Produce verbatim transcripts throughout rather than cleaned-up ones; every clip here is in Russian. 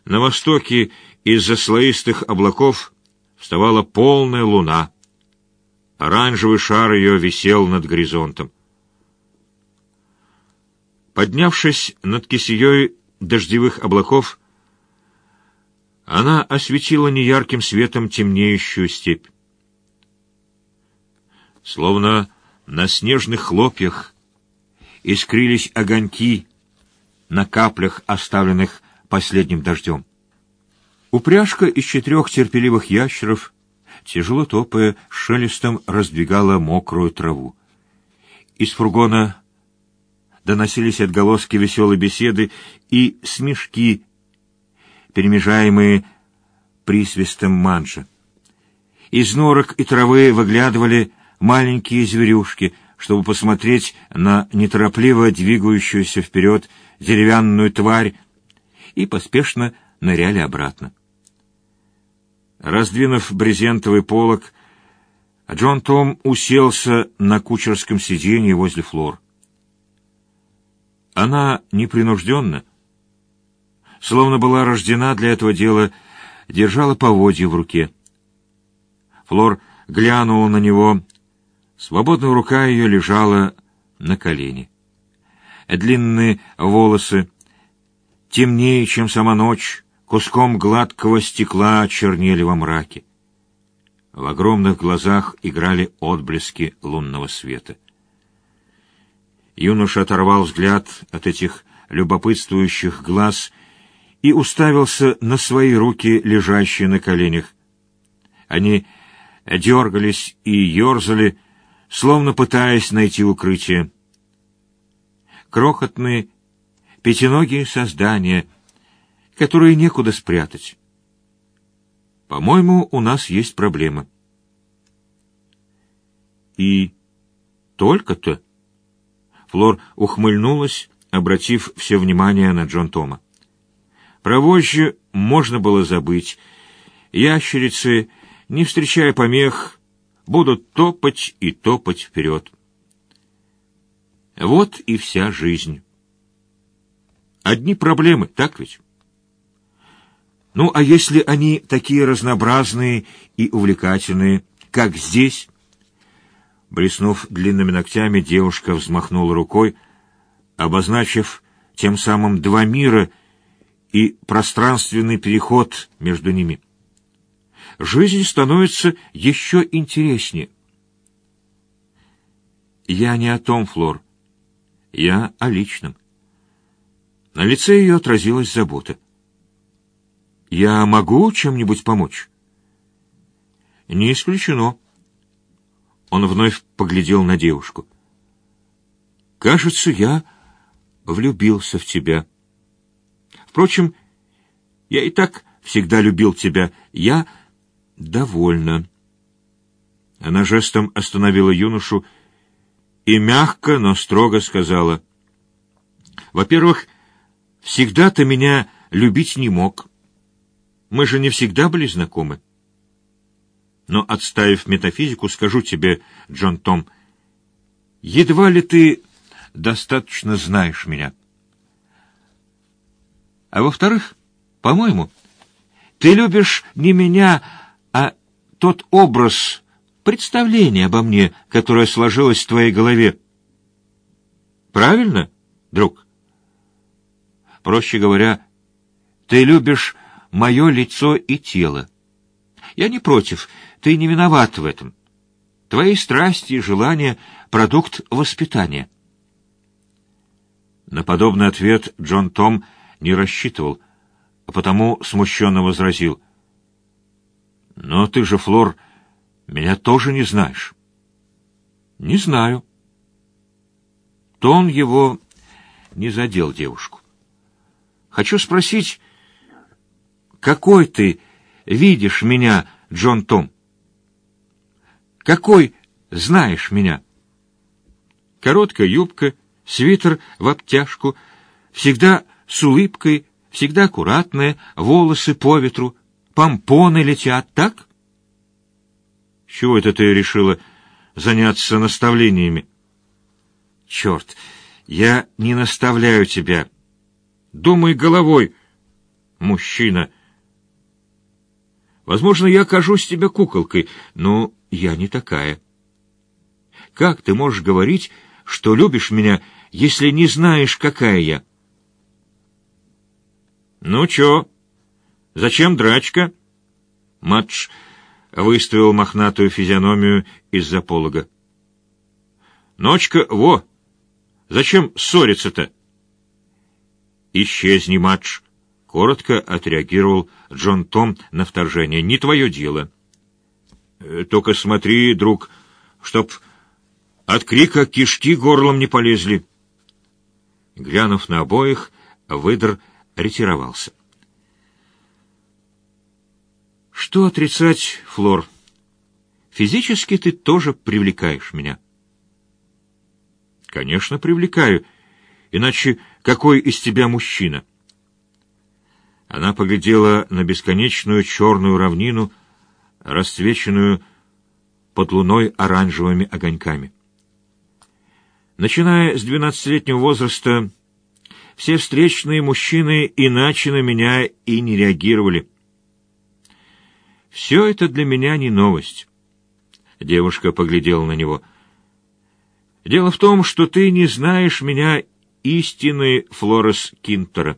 На востоке из-за слоистых облаков вставала полная луна. Оранжевый шар ее висел над горизонтом. Поднявшись над кисеей дождевых облаков, она осветила неярким светом темнеющую степь. Словно на снежных хлопьях искрились огоньки на каплях, оставленных последним дождем. Упряжка из четырех терпеливых ящеров, тяжело топая, шелестом раздвигала мокрую траву. Из фургона доносились отголоски веселой беседы и смешки, перемежаемые присвистом манжа. Из норок и травы выглядывали маленькие зверюшки, чтобы посмотреть на неторопливо двигающуюся вперед деревянную тварь, и поспешно ныряли обратно. Раздвинув брезентовый полог, Джон Том уселся на кучерском сиденье возле Флор. Она непринужденно, словно была рождена для этого дела, держала поводья в руке. Флор глянула на него. Свободная рука ее лежала на колене. Длинные волосы, темнее, чем сама ночь, куском гладкого стекла чернели во мраке. В огромных глазах играли отблески лунного света. Юноша оторвал взгляд от этих любопытствующих глаз и уставился на свои руки, лежащие на коленях. Они дергались и ерзали, словно пытаясь найти укрытие. Крохотные, пятиногие создания, которые некуда спрятать. По-моему, у нас есть проблема. И только-то... Флор ухмыльнулась, обратив все внимание на Джон Тома. Про вожжи можно было забыть. Ящерицы, не встречая помех, будут топать и топать вперед. Вот и вся жизнь. Одни проблемы, так ведь? Ну, а если они такие разнообразные и увлекательные, как здесь? Блеснув длинными ногтями, девушка взмахнула рукой, обозначив тем самым два мира и пространственный переход между ними. Жизнь становится еще интереснее. Я не о том, Флор. Я о личном. На лице ее отразилась забота. Я могу чем-нибудь помочь? Не исключено. Он вновь поглядел на девушку. Кажется, я влюбился в тебя. Впрочем, я и так всегда любил тебя. Я довольна. Она жестом остановила юношу и мягко, но строго сказала: «Во-первых, всегда ты меня любить не мог. Мы же не всегда были знакомы. Но, отставив метафизику, скажу тебе, Джон Том, едва ли ты достаточно знаешь меня. А во-вторых, по-моему, ты любишь не меня, а тот образ, представление обо мне, которое сложилось в твоей голове. Правильно, друг? Проще говоря, ты любишь мое лицо и тело. Я не против, ты не виноват в этом. Твои страсти и желания — продукт воспитания». На подобный ответ Джон Том не рассчитывал, а потому смущенно возразил: «Но ты же, Флор, меня тоже не знаешь». «Не знаю». Тон его не задел девушку. «Хочу спросить, какой ты видишь меня, Джон Том? Какой знаешь меня?» Короткая юбка, свитер в обтяжку, всегда с улыбкой, всегда аккуратная, волосы по ветру, помпоны летят, так? С чего это ты решила заняться наставлениями? Черт, я не наставляю тебя. Думай головой. Мужчина. Возможно, я кажусь тебе куколкой, но я не такая. Как ты можешь говорить, что любишь меня, если не знаешь, какая я? Ну чё, зачем драчка? Мадж выставил мохнатую физиономию из-за полога. Ночка, во! Зачем ссориться-то? Исчезни, Мадж. Коротко отреагировал Джон Том на вторжение. Не твое дело. Только смотри, друг, чтоб от крика кишки горлом не полезли. Глянув на обоих, выдр ретировался. Что отрицать, Флор? Физически ты тоже привлекаешь меня. Конечно, привлекаю. Иначе какой из тебя мужчина? Она поглядела на бесконечную черную равнину, расцвеченную под луной оранжевыми огоньками. Начиная с двенадцатилетнего возраста, все встречные мужчины иначе на меня и не реагировали. Все это для меня не новость. Девушка поглядела на него. Дело в том, что ты не знаешь меня истинной, Флорес Кинтера.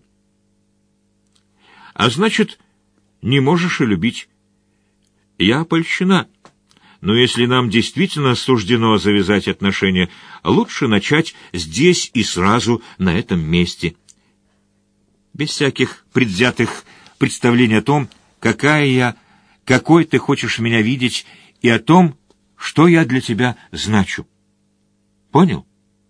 А значит, не можешь и любить. Я польщена. Но если нам действительно суждено завязать отношения, лучше начать здесь и сразу на этом месте. Без всяких предвзятых представлений о том, какая я, какой ты хочешь меня видеть, и о том, что я для тебя значу. Понял?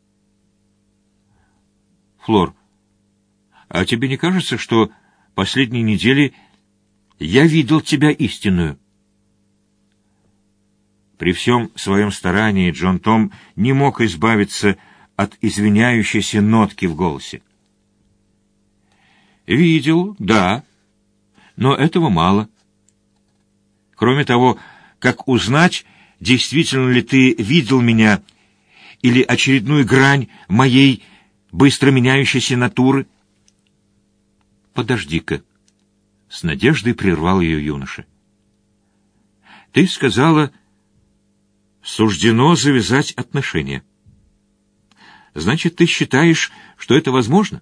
Флор, а тебе не кажется, что последние недели я видел тебя истинную? При всем своем старании Джон Том не мог избавиться от извиняющейся нотки в голосе. Видел, да, но этого мало. Кроме того, как узнать, действительно ли ты видел меня или очередную грань моей быстро меняющейся натуры? Подожди-ка, с надеждой прервал ее юноша. Ты сказала, суждено завязать отношения. Значит, ты считаешь, что это возможно?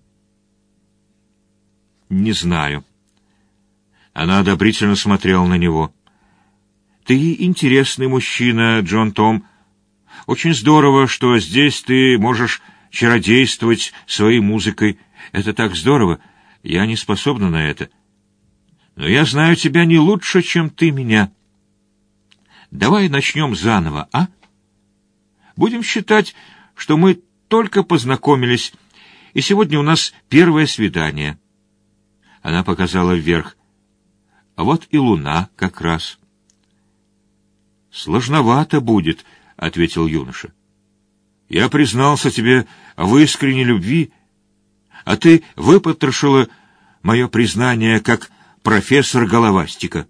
Не знаю. Она одобрительно смотрела на него. Ты интересный мужчина, Джон Том. Очень здорово, что здесь ты можешь чародействовать своей музыкой. Это так здорово. Я не способна на это. Но я знаю тебя не лучше, чем ты меня. Давай начнем заново, а? Будем считать, что мы только познакомились, и сегодня у нас первое свидание. Она показала вверх. А вот и луна как раз. Сложновато будет, — ответил юноша. Я признался тебе в искренней любви, а ты выпотрошила мое признание как профессор Головастика.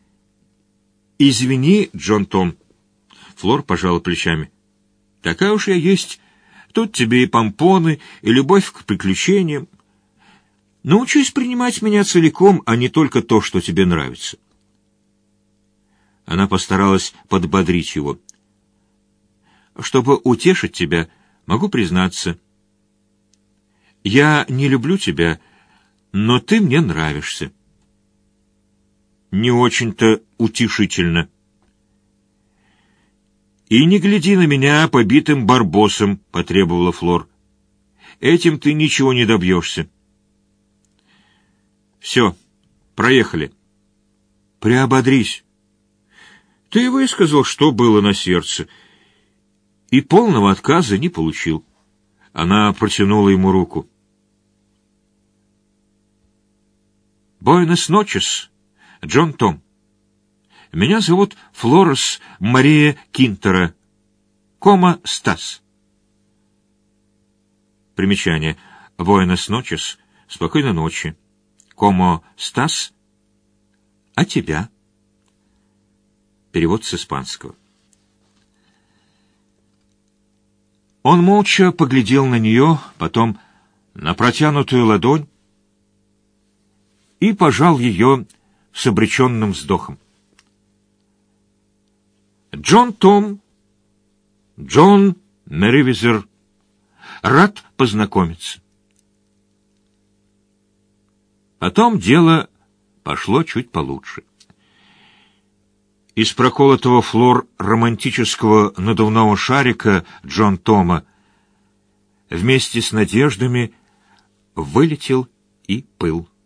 Извини, Джон Том. Флор пожала плечами. Такая уж я есть. Тут тебе и помпоны, и любовь к приключениям. Научись принимать меня целиком, а не только то, что тебе нравится. Она постаралась подбодрить его. Чтобы утешить тебя, могу признаться. Я не люблю тебя, но ты мне нравишься. Не очень-то утешительно. И не гляди на меня побитым барбосом, потребовала Флор. Этим ты ничего не добьешься. Все, проехали. Приободрись. Ты высказал, что было на сердце, и полного отказа не получил. Она протянула ему руку. Буэнос ночес, Джон Том. Меня зовут Флорес Мария Кинтера. Кома Стас. Примечание. Буэнос ночес. Спокойной ночи. Комо Стас. А тебя? Перевод с испанского. Он молча поглядел на нее, потом на протянутую ладонь и пожал ее с обреченным вздохом. Джон Том, Джон Мерривизер, рад познакомиться. Потом дело пошло чуть получше. Из проколотого Флор романтического надувного шарика Джон Тома вместе с надеждами вылетел и пыл.